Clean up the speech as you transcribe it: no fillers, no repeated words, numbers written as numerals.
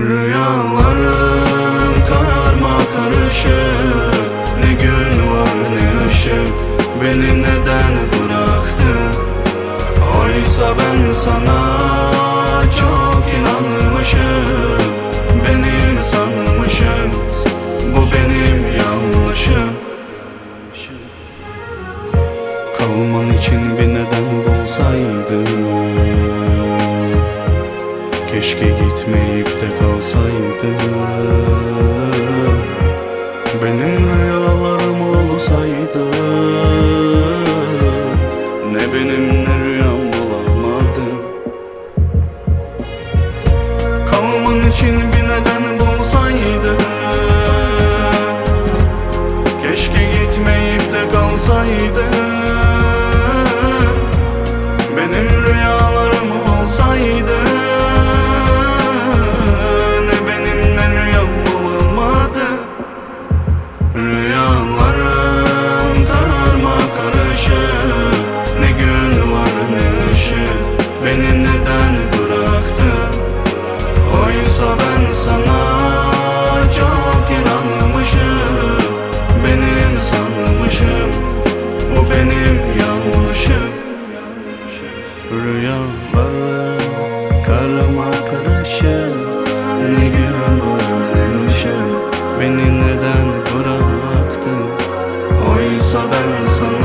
Rüyalarım karma karışık, ne gün var ne ışık. Beni neden bıraktın? Oysa ben sana çok inanmışım. Benim sanmışım, bu benim yanlışım. Kalman için bir neden bulsaydım, keşke gitmeyip de kalsaydım. Benim rüyalarım olsaydı, ne benim ne rüyam bulamadım. Kalman için bir neden bulsaydı, keşke gitmeyip de kalsaydı. Benim rüyalarım olsaydı, ne benim ne rüyam bulamadı. Rüyalarım karma karışık, ne gün var ne ışık. Beni neden bıraktın? Oysa ben sana çok inanmışım. Benim sanmışım, bu benim yanlışım. Rüyalarım karma karışık, ne gün var ne ışık. Beni neden bıraktın? Oysa ben sana